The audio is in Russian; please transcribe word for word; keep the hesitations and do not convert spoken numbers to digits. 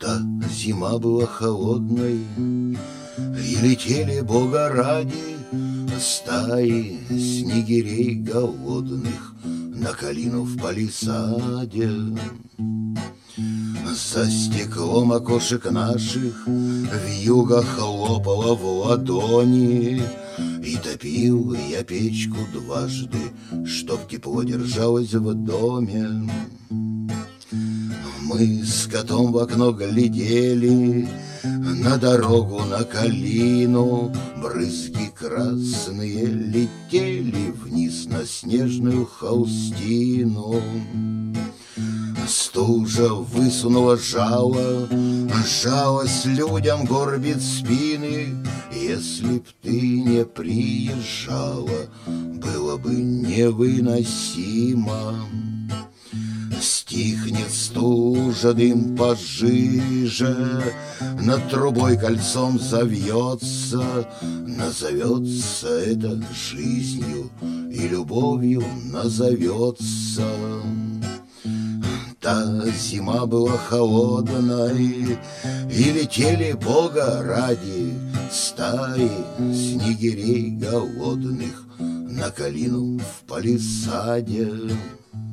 Та зима была холодной, и летели, Бога ради, стаи снегирей голодных на калину в палисаде. За стеклом окошек наших вьюга хлопала в ладони, и топил я печку дважды, чтоб тепло держалось в доме. Мы с котом в окно глядели на дорогу, на калину. Брызги красные летели вниз на снежную холстину. Стужа высунула жало, жалость людям горбит спины. Если б ты не приезжала, было бы невыносимо. Стихнет стужа, дым пожиже, над трубой кольцом завьется. Назовется это жизнью и любовью назовется. Та зима была холодной, и летели, Бога ради, стаи снегирей голодных на калину в палисаде.